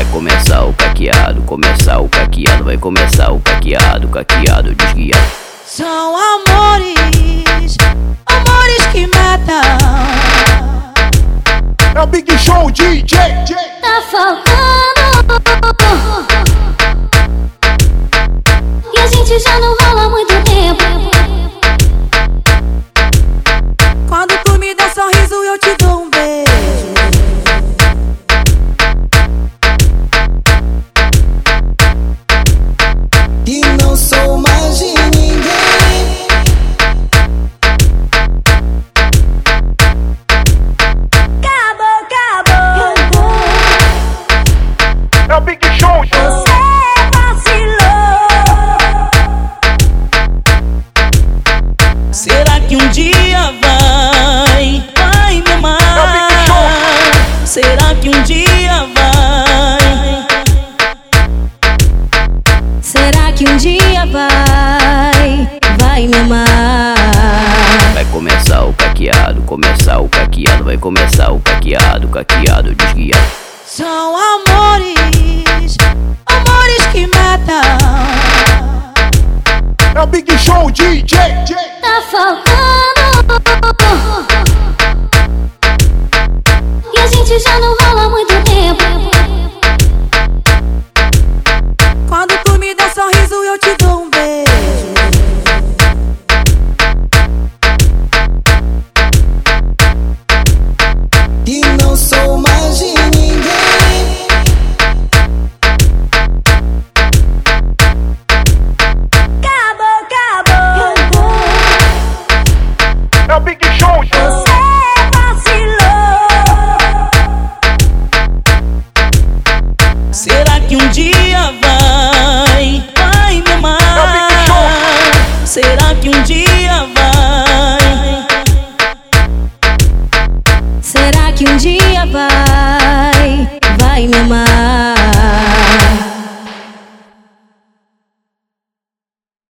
começar o caqueado, começar o caqueado, vai começar o caqueado, caqueado desguiado. São amores, amores que matam. É o Big Show DJ. Tá faltando, e a gente já não rola há muito tempo. Quando tu me dá sorriso eu te dou um beijo. E não sou mais de ninguém. Acabou. É o Big Show. Você vacilou. Será que um dia vai me amar? Será que um dia vai? Será que um dia vai me amar? Vai começar o caqueado, começar o caqueado, vai começar o caqueado, caqueado desguiado. São amores, amores que matam. É o Big Show DJ. Tá faltando, e a gente já não rola há muito tempo. Quando tu me dá sorriso eu te dou um beijo. E não sou mais de ninguém. Acabou. É o Big Show. Você vacilou. Será que um dia vai me amar? Será que um dia vai? Será que um dia vai me amar?